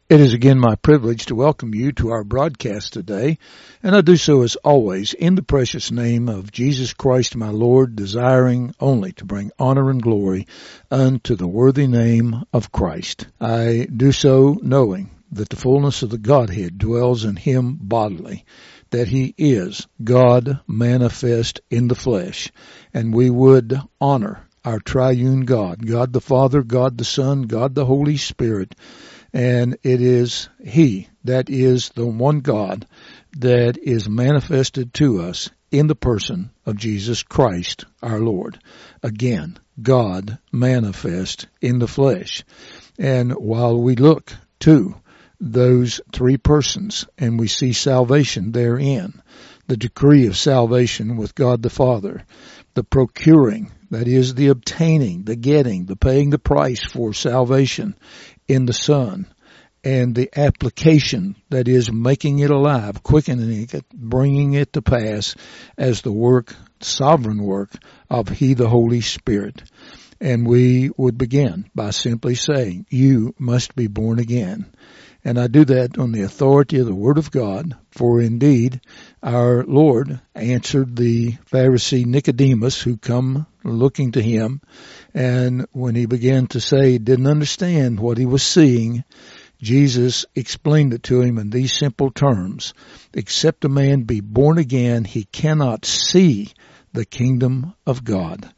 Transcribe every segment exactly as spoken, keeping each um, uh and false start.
It is again my privilege to welcome you to our broadcast today, and I do so as always in the precious name of Jesus Christ my Lord, desiring only to bring honor and glory unto the worthy name of Christ. I do so knowing that the fullness of the Godhead dwells in him bodily, that he is God manifest in the flesh, and we would honor our triune God, God the Father, God the Son, God the Holy Spirit. And it is he that is the one God that is manifested to us in the person of Jesus Christ our Lord. Again, God manifest in the flesh. And while we look to those three persons and we see salvation therein, the decree of salvation with God the Father, the procuring, that is the obtaining, the getting, the paying the price for salvation in the Son, and the application, that is making it alive, quickening it, bringing it to pass as the work, sovereign work of He, the Holy Spirit. And we would begin by simply saying, you must be born again. And I do that on the authority of the Word of God, for indeed our Lord answered the Pharisee Nicodemus who come looking to him, and when he began to say he didn't understand what he was seeing, Jesus explained it to him in these simple terms: except a man be born again, he cannot see the kingdom of God,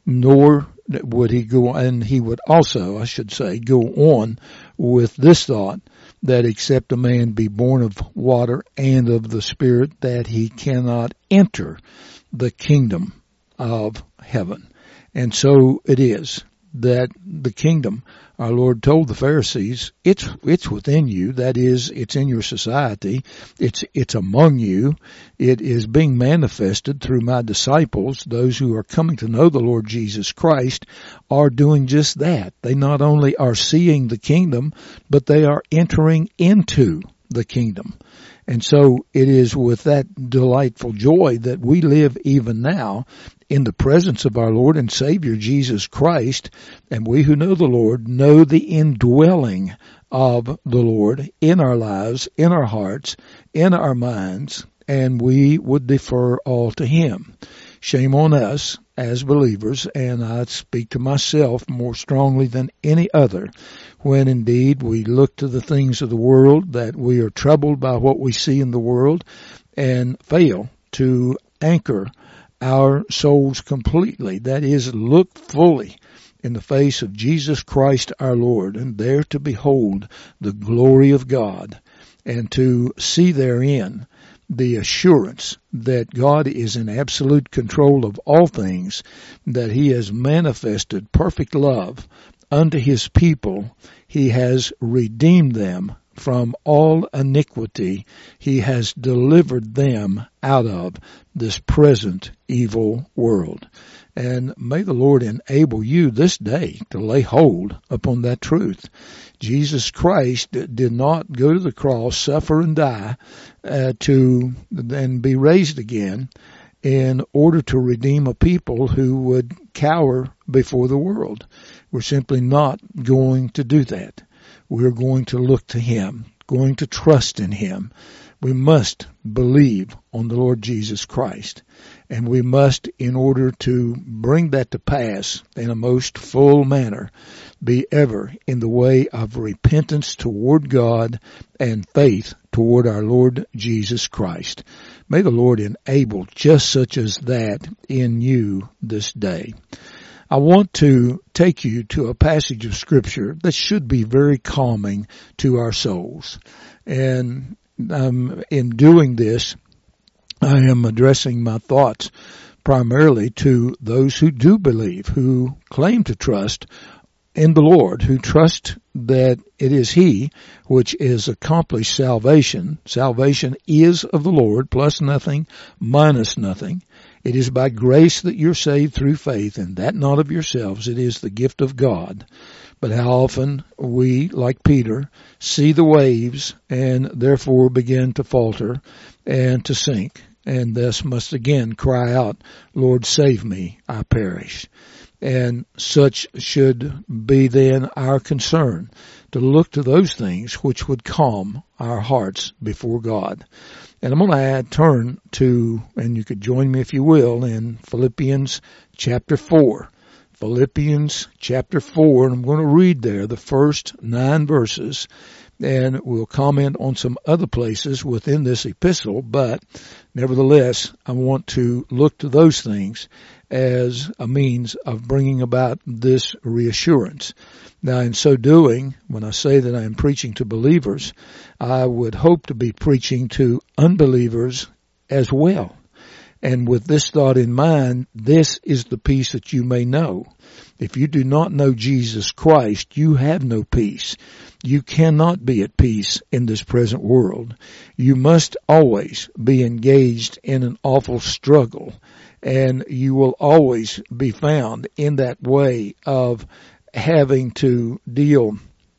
nor would he go, and he would also, I should say, go on with this thought, that except a man be born of water and of the Spirit, that he cannot enter the kingdom of heaven. And so it is that the kingdom, our Lord told the Pharisees, it's it's within you. That is, it's in your society. It's it's among you. It is being manifested through my disciples. Those who are coming to know the Lord Jesus Christ are doing just that. They not only are seeing the kingdom, but they are entering into the kingdom. And so it is with that delightful joy that we live even now in the presence of our Lord and Savior Jesus Christ. And we who know the Lord know the indwelling of the Lord in our lives, in our hearts, in our minds, and we would defer all to Him. Shame on us as believers, and I speak to myself more strongly than any other, when indeed we look to the things of the world, that we are troubled by what we see in the world and fail to anchor our souls completely. That is, look fully in the face of Jesus Christ our Lord, and there to behold the glory of God, and to see therein the assurance that God is in absolute control of all things, that He has manifested perfect love unto His people. He has redeemed them from all iniquity. He has delivered them out of this present evil world. And may the Lord enable you this day to lay hold upon that truth. Jesus Christ did not go to the cross, suffer and die, uh, to then be raised again in order to redeem a people who would cower before the world. We're simply not going to do that. We're going to look to Him, going to trust in Him. We must believe on the Lord Jesus Christ. And we must, in order to bring that to pass in a most full manner, be ever in the way of repentance toward God and faith toward our Lord Jesus Christ. May the Lord enable just such as that in you this day. I want to take you to a passage of Scripture that should be very calming to our souls. And um, in doing this, I am addressing my thoughts primarily to those who do believe, who claim to trust in the Lord, who trust that it is He which is accomplished salvation. Salvation is of the Lord, plus nothing, minus nothing. It is by grace that you're saved through faith, and that not of yourselves. It is the gift of God. But how often we, like Peter, see the waves and therefore begin to falter and to sink, and thus must again cry out, Lord, save me, I perish. And such should be then our concern, to look to those things which would calm our hearts before God. And I'm going to add, turn to, and you could join me if you will, in Philippians chapter four. Philippians chapter four, and I'm going to read there the first nine verses, and we'll comment on some other places within this epistle, but nevertheless, I want to look to those things as a means of bringing about this reassurance. Now, in so doing, when I say that I am preaching to believers, I would hope to be preaching to unbelievers as well. And with this thought in mind, this is the peace that you may know. If you do not know Jesus Christ, you have no peace. You cannot be at peace in this present world. You must always be engaged in an awful struggle, and you will always be found in that way of having to deal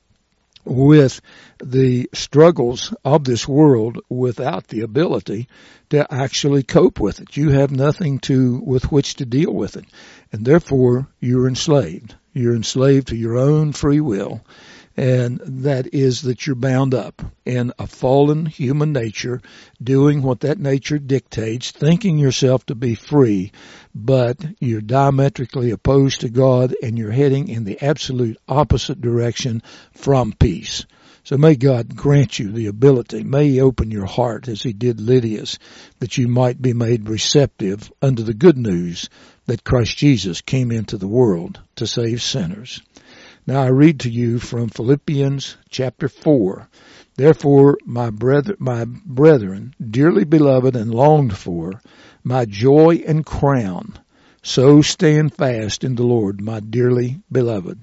with the struggles of this world without the ability to actually cope with it. You have nothing to with which to deal with it, and therefore you're enslaved. You're enslaved to your own free will, and that is that you're bound up in a fallen human nature, doing what that nature dictates, thinking yourself to be free, but you're diametrically opposed to God, and you're heading in the absolute opposite direction from peace. So may God grant you the ability, may He open your heart as He did Lydia's, that you might be made receptive unto the good news that Christ Jesus came into the world to save sinners. Now I read to you from Philippians chapter four. Therefore, my brethren, my brethren, dearly beloved and longed for, my joy and crown, so stand fast in the Lord, my dearly beloved.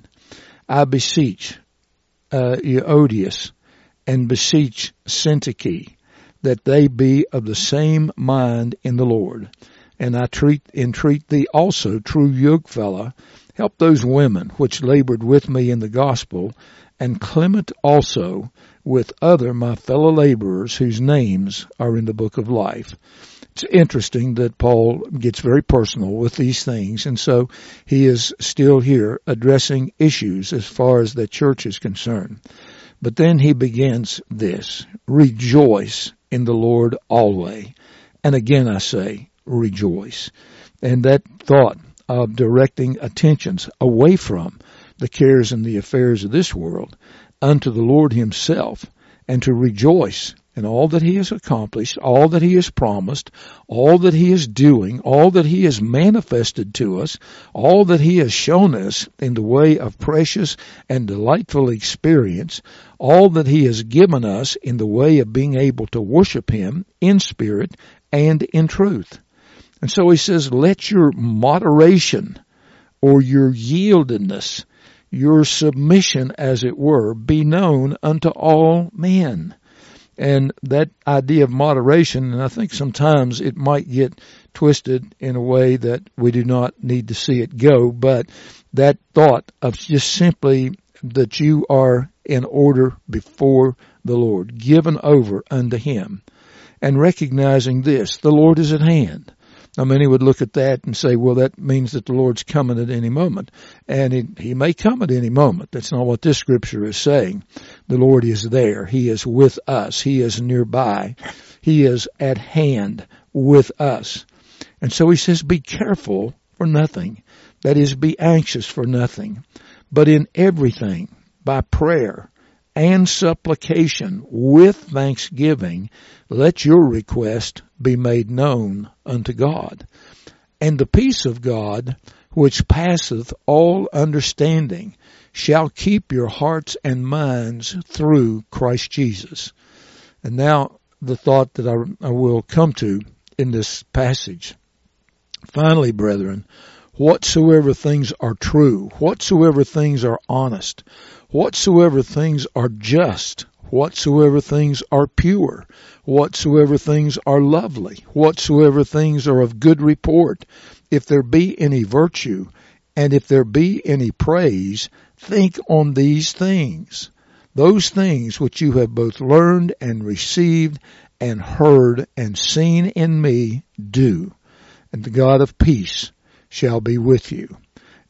I beseech uh, Euodias and beseech Syntyche that they be of the same mind in the Lord. And I treat, entreat thee also, true yokefellow, help those women which labored with me in the gospel, and Clement also with other my fellow laborers whose names are in the book of life. It's interesting that Paul gets very personal with these things, and so he is still here addressing issues as far as the church is concerned. But then he begins this, rejoice in the Lord always. And again I say, rejoice. And that thought of directing attentions away from the cares and the affairs of this world unto the Lord Himself, and to rejoice in all that He has accomplished, all that He has promised, all that He is doing, all that He has manifested to us, all that He has shown us in the way of precious and delightful experience, all that He has given us in the way of being able to worship Him in spirit and in truth. And so he says, let your moderation or your yieldedness, your submission, as it were, be known unto all men. And that idea of moderation, and I think sometimes it might get twisted in a way that we do not need to see it go, but that thought of just simply that you are in order before the Lord, given over unto Him, and recognizing this, the Lord is at hand. Now, many would look at that and say, well, that means that the Lord's coming at any moment. And he, he may come at any moment. That's not what this scripture is saying. The Lord is there. He is with us. He is nearby. He is at hand with us. And so he says, be careful for nothing. That is, be anxious for nothing. But in everything, by prayer and supplication with thanksgiving, let your request be made known unto God. And the peace of God, which passeth all understanding, shall keep your hearts and minds through Christ Jesus. And now the thought that I, I will come to in this passage. Finally, brethren, whatsoever things are true, whatsoever things are honest, whatsoever things are just, whatsoever things are pure, whatsoever things are lovely, whatsoever things are of good report, if there be any virtue, and if there be any praise, think on these things. Those things which you have both learned and received and heard and seen in me, do. And the God of peace shall be with you.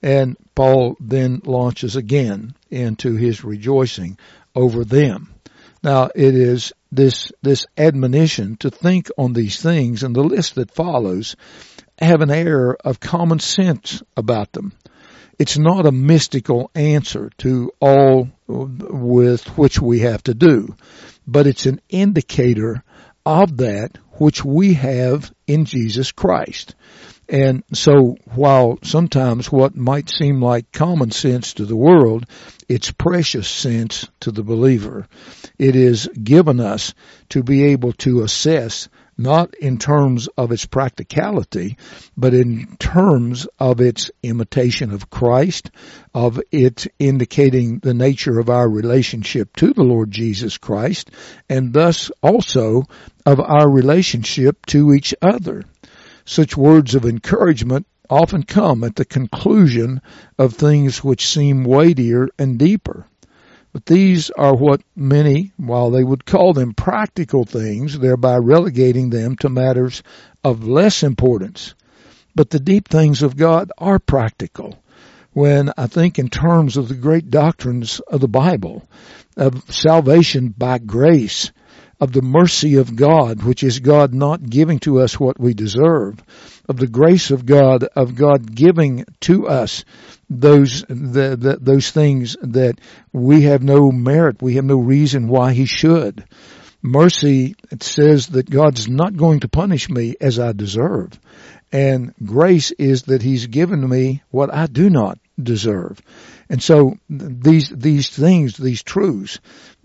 And Paul then launches again into his rejoicing over them. Now, it is this, this admonition to think on these things, and the list that follows have an air of common sense about them. It's not a mystical answer to all with which we have to do, but it's an indicator of that which we have in Jesus Christ. And so while sometimes what might seem like common sense to the world, it's precious sense to the believer. It is given us to be able to assess, not in terms of its practicality, but in terms of its imitation of Christ, of it indicating the nature of our relationship to the Lord Jesus Christ, and thus also of our relationship to each other. Such words of encouragement often come at the conclusion of things which seem weightier and deeper. But these are what many, while they would call them practical things, thereby relegating them to matters of less importance. But the deep things of God are practical. When I think in terms of the great doctrines of the Bible, of salvation by grace, of the mercy of God, which is God not giving to us what we deserve, of the grace of God, of God giving to us those the, the, those things that we have no merit, we have no reason why He should. Mercy, it says that God's not going to punish me as I deserve. And grace is that He's given me what I do not deserve. And so these these things, these truths,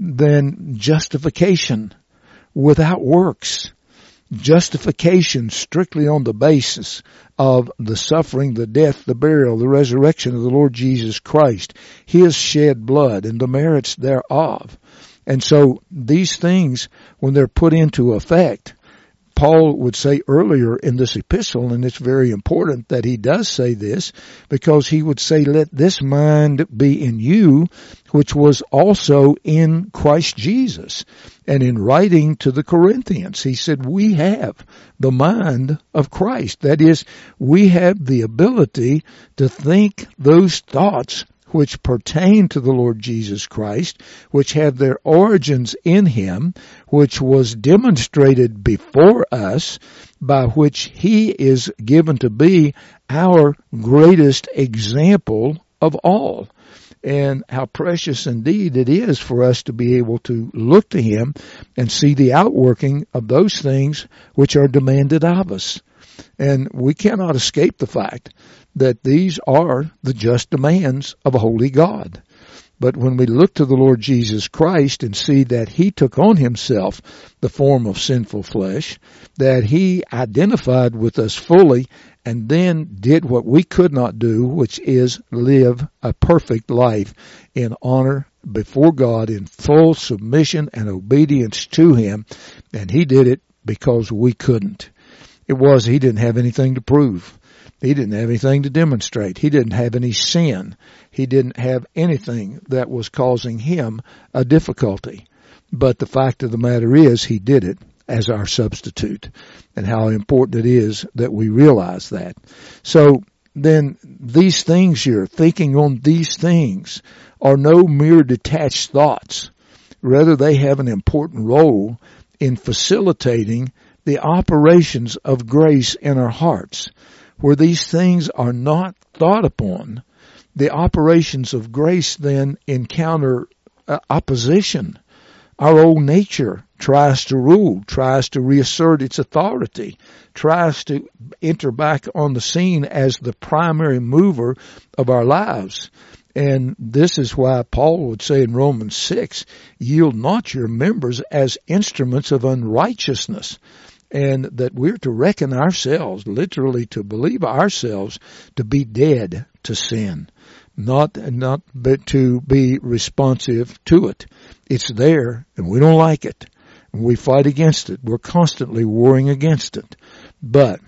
then justification without works, justification strictly on the basis of the suffering, the death, the burial, the resurrection of the Lord Jesus Christ, His shed blood and the merits thereof. And so these things, when they're put into effect, Paul would say earlier in this epistle, and it's very important that he does say this, because he would say, let this mind be in you, which was also in Christ Jesus. And in writing to the Corinthians, he said, we have the mind of Christ. That is, we have the ability to think those thoughts which pertain to the Lord Jesus Christ, which have their origins in Him, which was demonstrated before us, by which He is given to be our greatest example of all. And how precious indeed it is for us to be able to look to Him and see the outworking of those things which are demanded of us. And we cannot escape the fact that these are the just demands of a holy God. But when we look to the Lord Jesus Christ and see that He took on Himself the form of sinful flesh, that He identified with us fully, and then did what we could not do, which is live a perfect life in honor before God, in full submission and obedience to Him, and He did it because we couldn't. It was He didn't have anything to prove. He didn't have anything to demonstrate. He didn't have any sin. He didn't have anything that was causing Him a difficulty. But the fact of the matter is, He did it as our substitute, and how important it is that we realize that. So then these things here, thinking on these things, are no mere detached thoughts. Rather, they have an important role in facilitating the operations of grace in our hearts. Where these things are not thought upon, the operations of grace then encounter uh, opposition. Our old nature tries to rule, tries to reassert its authority, tries to enter back on the scene as the primary mover of our lives. And this is why Paul would say in Romans six, yield not your members as instruments of unrighteousness. And that we're to reckon ourselves, literally to believe ourselves, to be dead to sin, not not but to be responsive to it. It's there, and we don't like it. And we fight against it. We're constantly warring against it. But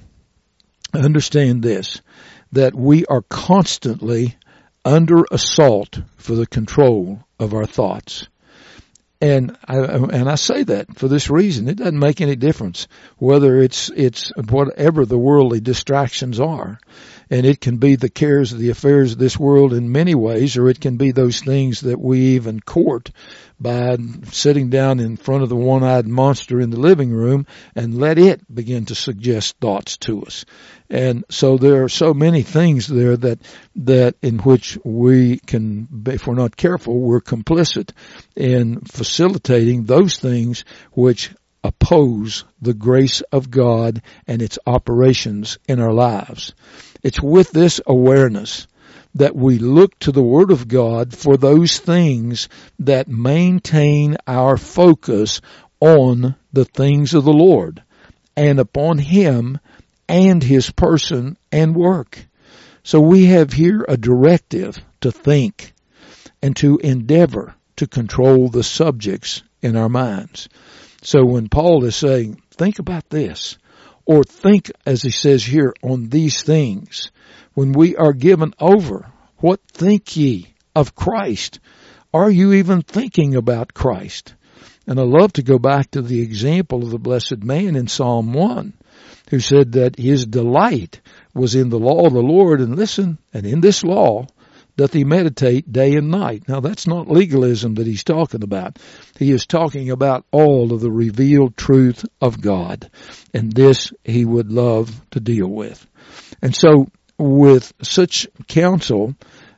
understand this, that we are constantly under assault for the control of our thoughts. And I, and I say that for this reason. It doesn't make any difference whether it's, it's whatever the worldly distractions are. And it can be the cares of the affairs of this world in many ways, or it can be those things that we even court by sitting down in front of the one-eyed monster in the living room and let it begin to suggest thoughts to us. And so there are so many things there that, that in which we can, if we're not careful, we're complicit in facilitating those things which oppose the grace of God and its operations in our lives. It's with this awareness that we look to the Word of God for those things that maintain our focus on the things of the Lord and upon Him and His person and work. So we have here a directive to think and to endeavor to control the subjects in our minds. So when Paul is saying, think about this, or think, as he says here, on these things, when we are given over, what think ye of Christ? Are you even thinking about Christ? And I love to go back to the example of the blessed man in Psalm one, who said that his delight was in the law of the Lord, and listen, and in this law doth he meditate day and night. Now that's not legalism that he's talking about. He is talking about all of the revealed truth of God, and this he would love to deal with. And so with such counsel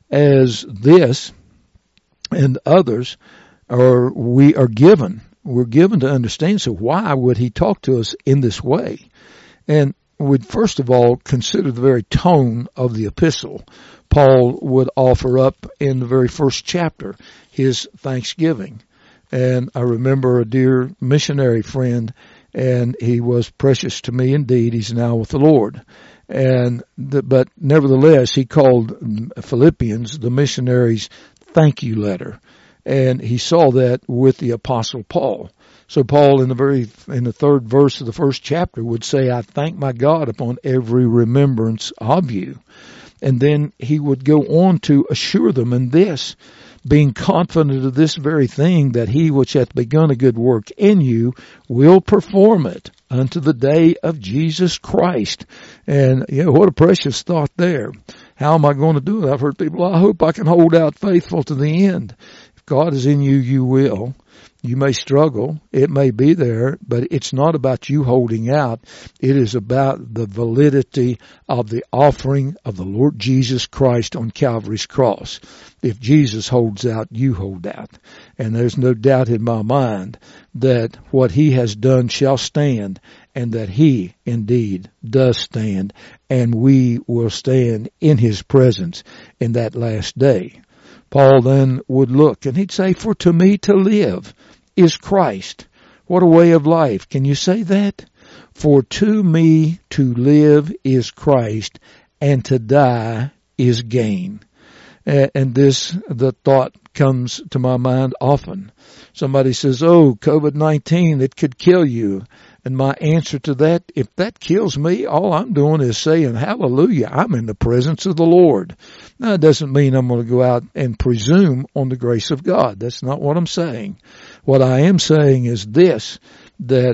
as this and others are, we are given, we're given to understand. So why would he talk to us in this way? And we'd first of all consider the very tone of the epistle. Paul would offer up in the very first chapter his thanksgiving. And I remember a dear missionary friend, and he was precious to me indeed. He's now with the Lord. And the, but nevertheless, he called Philippians the missionary's thank you letter. And he saw that with the Apostle Paul. So Paul in the very, in the third verse of the first chapter would say, I thank my God upon every remembrance of you. And then he would go on to assure them in this, being confident of this very thing, that he which hath begun a good work in you will perform it unto the day of Jesus Christ. And, you know, what a precious thought there. How am I going to do it? I've heard people, I hope I can hold out faithful to the end. If God is in you, you will. You may struggle. It may be there, but it's not about you holding out. It is about the validity of the offering of the Lord Jesus Christ on Calvary's cross. If Jesus holds out, you hold out. And there's no doubt in my mind that what he has done shall stand, and that he indeed does stand, and we will stand in his presence in that last day. Paul then would look and he'd say, for to me to live is Christ. What a way of life. Can you say that? For to me to live is Christ, and to die is gain. And this, the thought comes to my mind often. Somebody says, oh, COVID nineteen, it could kill you. And my answer to that, if that kills me, all I'm doing is saying, hallelujah, I'm in the presence of the Lord. Now, it doesn't mean I'm going to go out and presume on the grace of God. That's not what I'm saying. What I am saying is this, that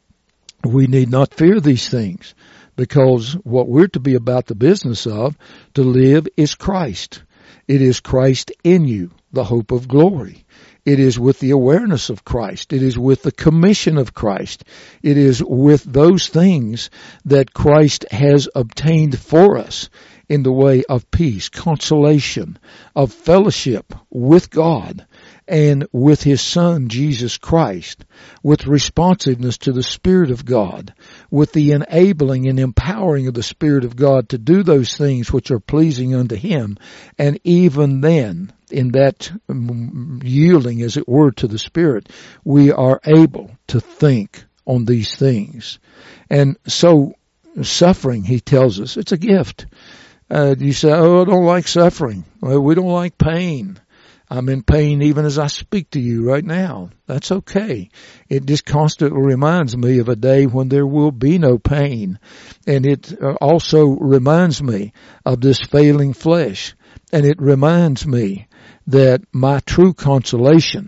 we need not fear these things, because what we're to be about the business of, to live, is Christ. It is Christ in you, the hope of glory. It is with the awareness of Christ. It is with the commission of Christ. It is with those things that Christ has obtained for us in the way of peace, consolation, of fellowship with God and with his Son, Jesus Christ, with responsiveness to the Spirit of God, with the enabling and empowering of the Spirit of God to do those things which are pleasing unto him. And even then, in that yielding, as it were, to the Spirit, we are able to think on these things. And so suffering, he tells us, it's a gift. Uh, you say, oh, I don't like suffering. Well, we don't like pain. I'm in pain even as I speak to you right now. That's okay. It just constantly reminds me of a day when there will be no pain. And it also reminds me of this failing flesh. And it reminds me that my true consolation,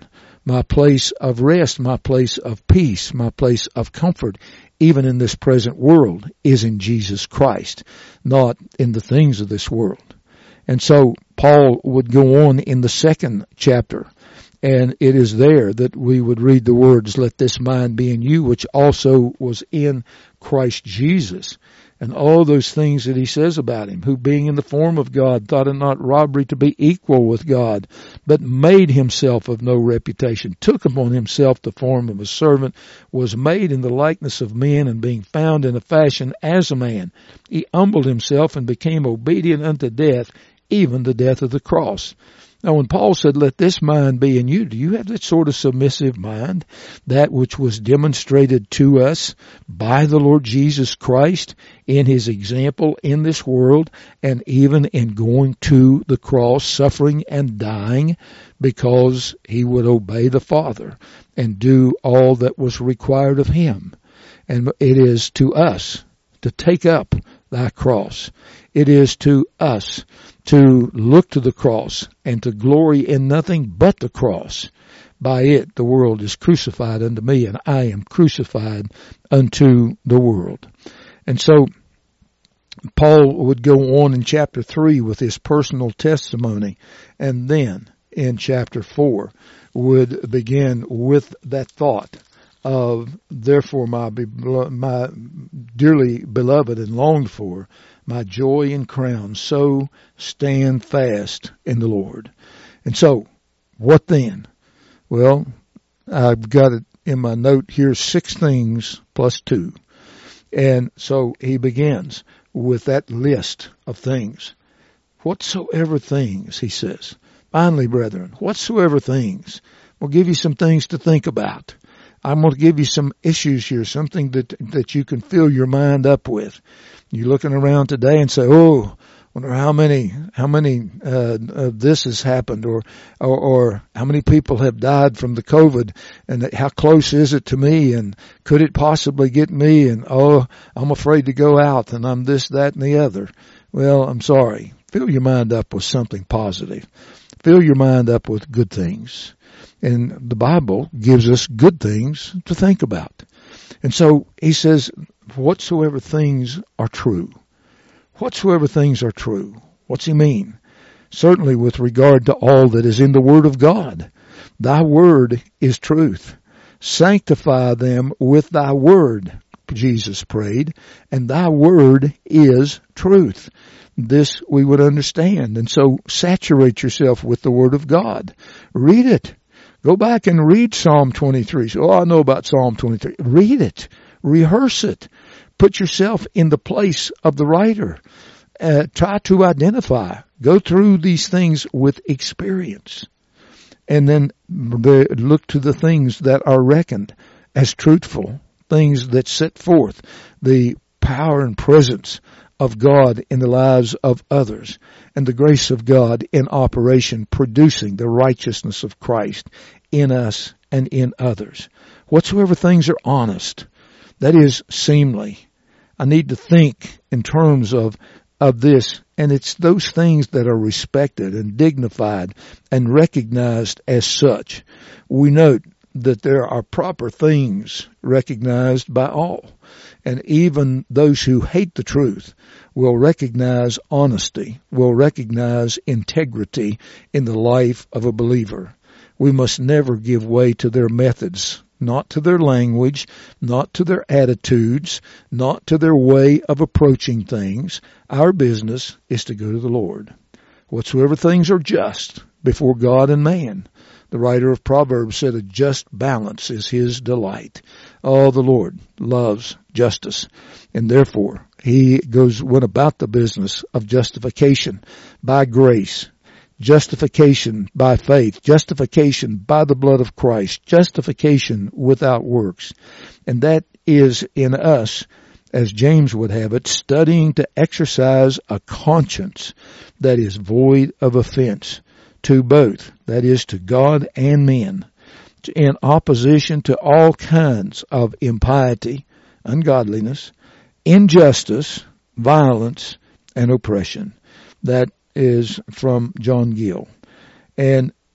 My place of rest, my place of peace, my place of comfort, even in this present world, is in Jesus Christ, not in the things of this world. And so Paul would go on in the second chapter, and it is there that we would read the words, "Let this mind be in you, which also was in Christ Jesus." And all those things that he says about him, who being in the form of God, thought it not robbery to be equal with God, but made himself of no reputation, took upon himself the form of a servant, was made in the likeness of men, and being found in a fashion as a man, he humbled himself and became obedient unto death, even the death of the cross. Now, when Paul said, "Let this mind be in you," do you have that sort of submissive mind? That which was demonstrated to us by the Lord Jesus Christ in his example in this world, and even in going to the cross, suffering and dying, because he would obey the Father and do all that was required of him. And it is to us to take up thy cross. It is to us to look to the cross and to glory in nothing but the cross. By it the world is crucified unto me, and I am crucified unto the world. And so Paul would go on in chapter three with his personal testimony, and then in chapter four would begin with that thought of, "Therefore my, my dearly beloved and longed for, my joy and crown, so stand fast in the Lord." And so, what then? Well, I've got it in my note here, six things plus two. And so he begins with that list of things. Whatsoever things, he says. Finally, brethren, whatsoever things. We'll give you some things to think about. I'm going to give you some issues here, something that that you can fill your mind up with. You're looking around today and say, "Oh, wonder how many how many uh, of this has happened, or, or or how many people have died from the COVID, and how close is it to me, and could it possibly get me? And oh, I'm afraid to go out, and I'm this, that, and the other." Well, I'm sorry. Fill your mind up with something positive. Fill your mind up with good things. And the Bible gives us good things to think about. And so he says, whatsoever things are true. Whatsoever things are true. What's he mean? Certainly with regard to all that is in the Word of God. Thy Word is truth. Sanctify them with thy Word, Jesus prayed, and thy Word is truth. This we would understand. And so saturate yourself with the Word of God. Read it. Go back and read Psalm twenty-three. So, oh, I know about Psalm twenty-three. Read it. Rehearse it. Put yourself in the place of the writer. Uh, try to identify. Go through these things with experience. And then look to the things that are reckoned as truthful. Things that set forth the power and presence of God in the lives of others, and the grace of God in operation, producing the righteousness of Christ in us and in others. Whatsoever things are honest, that is seemly. I need to think in terms of, of this, and it's those things that are respected and dignified and recognized as such. We note that there are proper things recognized by all. And even those who hate the truth will recognize honesty, will recognize integrity in the life of a believer. We must never give way to their methods, not to their language, not to their attitudes, not to their way of approaching things. Our business is to go to the Lord. Whatsoever things are just before God and man. The writer of Proverbs said a just balance is his delight. Oh, the Lord loves justice, and therefore he goes went about the business of justification by grace, justification by faith, justification by the blood of Christ, justification without works. And that is in us, as James would have it, studying to exercise a conscience that is void of offense to both, that is to God and men, in opposition to all kinds of impiety, ungodliness, injustice, violence, and oppression. That is from John Gill. And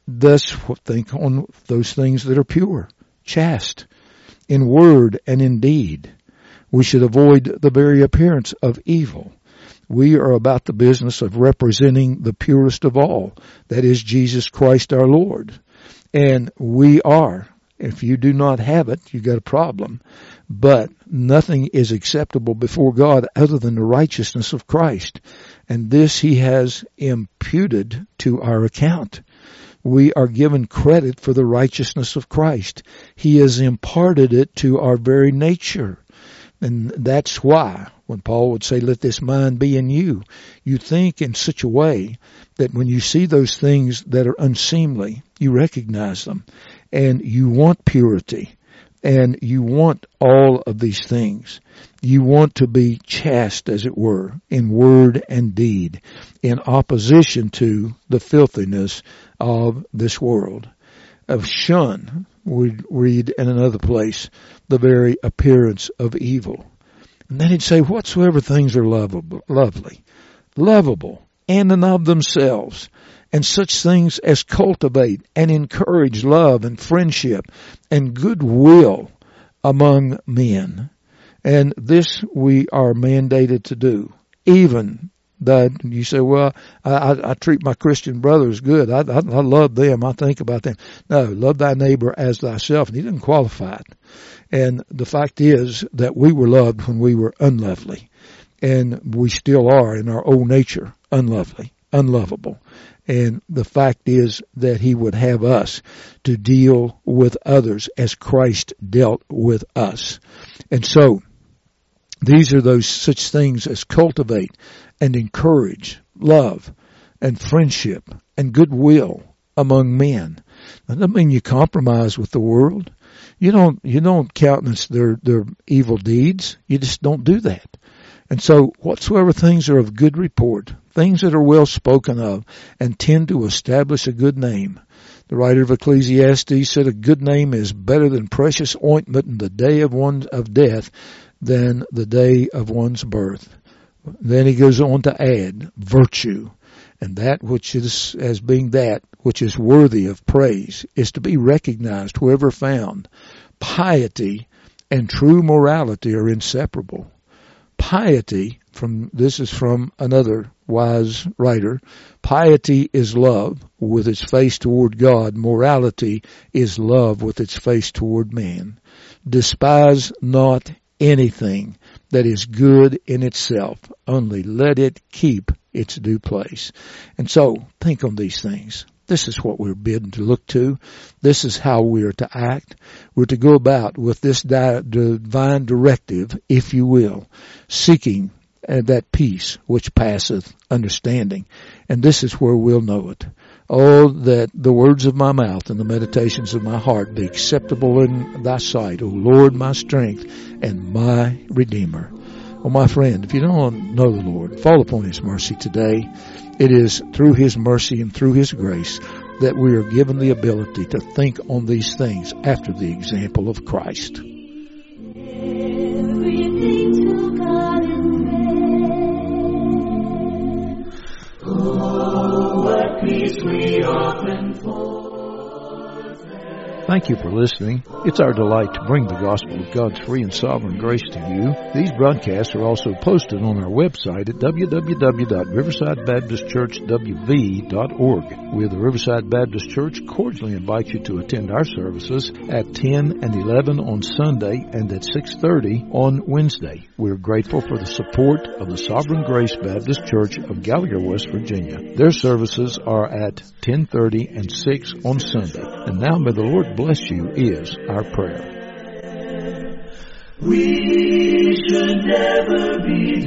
thus think on those things that are pure, chaste, in word and in deed. We should avoid the very appearance of evil. We are about the business of representing the purest of all, that is Jesus Christ our Lord. And we are. If you do not have it, you got a problem. But nothing is acceptable before God other than the righteousness of Christ. And this he has imputed to our account. We are given credit for the righteousness of Christ. He has imparted it to our very nature. And that's why when Paul would say, let this mind be in you, you think in such a way that when you see those things that are unseemly, you recognize them and you want purity and you want all of these things. You want to be chaste, as it were, in word and deed, in opposition to the filthiness of this world. Of shun, we read in another place, the very appearance of evil. And then he'd say, whatsoever things are lovable, lovely, lovable, and in of themselves, and such things as cultivate and encourage love and friendship and goodwill among men. And this we are mandated to do. Even that you say, well, I, I, I treat my Christian brothers good. I, I, I love them. I think about them. No, love thy neighbor as thyself. And he didn't qualify it. And the fact is that we were loved when we were unlovely. And we still are in our old nature, unlovely, unlovable. And the fact is that he would have us to deal with others as Christ dealt with us. And so these are those such things as cultivate and encourage love and friendship and goodwill among men. That doesn't mean you compromise with the world. You don't, you don't countenance their, their evil deeds. You just don't do that. And so whatsoever things are of good report, things that are well spoken of and tend to establish a good name. The writer of Ecclesiastes said a good name is better than precious ointment in the day of one of death than the day of one's birth. Then he goes on to add virtue, and that which is as being that which is worthy of praise is to be recognized wherever found. Piety and true morality are inseparable. Piety, from this is from another wise writer, piety is love with its face toward God. Morality is love with its face toward man. Despise not anything that is good in itself, only let it keep its due place. And so, think on these things. This is what we're bidden to look to. This is how we are to act. We're to go about with this di- divine directive, if you will, seeking uh, that peace which passeth understanding. And this is where we'll know it. Oh, that the words of my mouth and the meditations of my heart be acceptable in thy sight, O Lord, my strength and my Redeemer. Oh, my friend, if you don't know the Lord, fall upon his mercy today. It is through his mercy and through his grace that we are given the ability to think on these things after the example of Christ. Everything to God in prayer. Oh, what peace we often forfeit. Thank you for listening. It's our delight to bring the gospel of God's free and sovereign grace to you. These broadcasts are also posted on our website at w w w dot riverside baptist church w v dot org. We of the Riverside Baptist Church cordially invite you to attend our services at ten and eleven on Sunday and at six thirty on Wednesday. We're grateful for the support of the Sovereign Grace Baptist Church of Gallagher, West Virginia. Their services are at ten thirty and six on Sunday. And now may the Lord bless you is our prayer. We should never be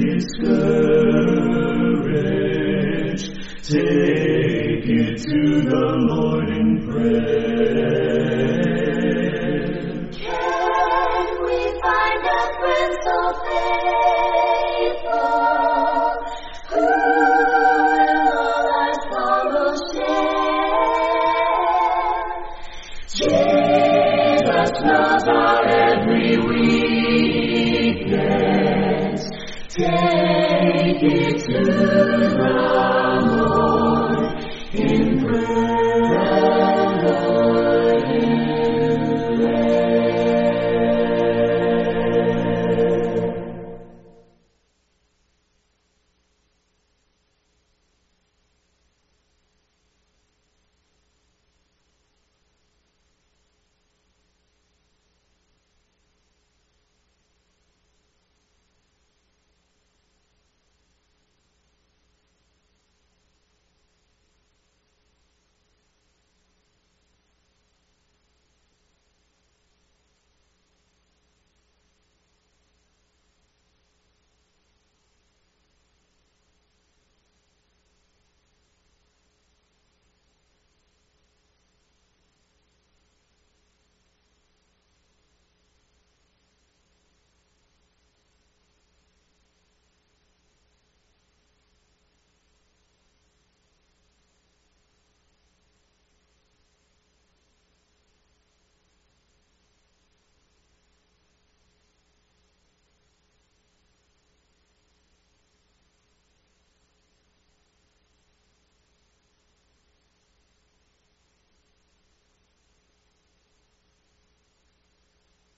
discouraged. Take it to the Lord in prayer. Can we find a friend so faithful who will all our sorrows share? Jesus knows our every weakness. Take it to the Lord in prayer.